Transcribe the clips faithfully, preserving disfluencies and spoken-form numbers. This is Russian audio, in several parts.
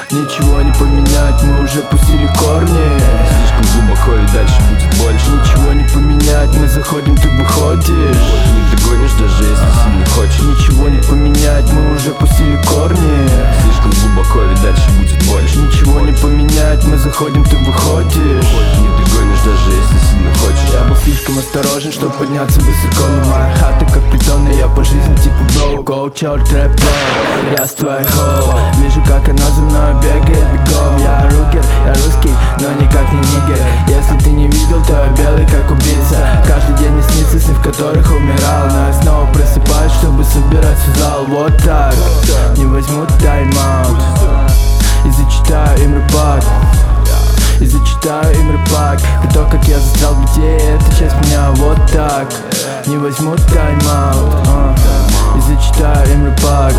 Ничего не поменять, мы уже пустили корни. Слишком глубоко и дальше будет больше. Ничего не поменять, мы заходим, ты выходишь. Не догонишь, даже если сильно хочешь. Ничего не поменять, мы уже пустили корни. Слишком глубоко и дальше будет больше. Ничего не поменять, мы заходим, ты выходишь. Не догонишь, даже если сильно хочешь. Я был слишком осторожен, чтоб подняться высоко. Но моя хата как притон, и я по жизни типа бро. Go, чел, трэп, бро. Я с твоей хоу. Вижу, как она за мной бегает бегом. Я рукер, я русский, но никак не нигер. Если ты не видел, то я белый, как убийца. Каждый день мне снится сны, в которых умирал. Но я снова просыпаюсь, чтобы собирать в зал. Вот так, не возьму тайм-аут и зачитаю им рэпак. И зачитаю им рэпак. Про то, как я застрял в беде, это часть меня. Вот так, не возьму тайм-аут uh. И зачитаю им рэпак.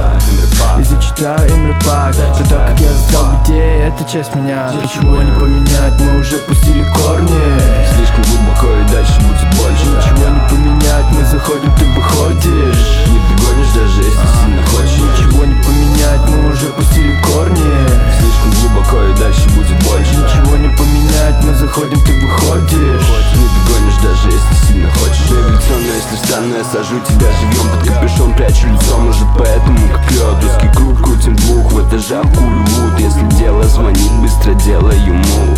И зачитаю им рэпак. Про то, как я застрял в беде, это часть меня. Ничего не поменять, мы уже пустили корни. Слишком глубоко и дальше будет больше. Ничего не поменять, мы заходим, ты выходишь. Не догонишь, даже если сильно хочешь. Ничего не поменять, мы уже пустили корни. Слишком глубоко и дальше будет больше. Ничего не поменять, мы заходим, ты выходишь. Не догонишь, даже если сильно хочешь. Революционно, если встану, я сажу тебя живьем. Под капюшон прячу лицо, может поэтому как лед. Узкий круг, крутим двух в этажах кулют. Если дело звонит, быстро делаю мув.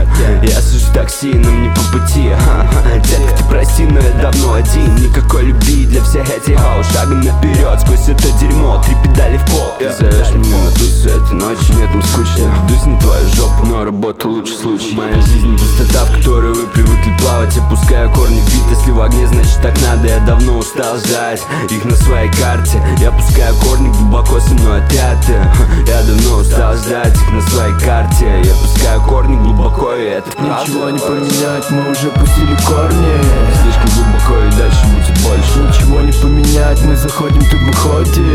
Я сижу в такси, нам не по пути. Детка, ты прости, но я давно один. Никакой любви для всех этих ау. Шагом наперед, сквозь это дерьмо. Три педали в пол. Ты зовешь меня на тусу этой ночи, мне там скучно. Ведусь на твою жопу, но работа лучше случай. Моя жизнь пустота, в которой вы привыкли плавать. Опускаю корни в бит, если в огне, значит так надо. Я давно устал ждать их на своей карте. Я пускаю корни глубоко, со мной отряд. Я давно устал ждать их на своей карте. Я пускаю корни глубоко, и это правда. Ничего не поменять, мы уже пустили корни. Слишком глубоко и дальше будет больше. Ничего не поменять, мы заходим, ты выходишь.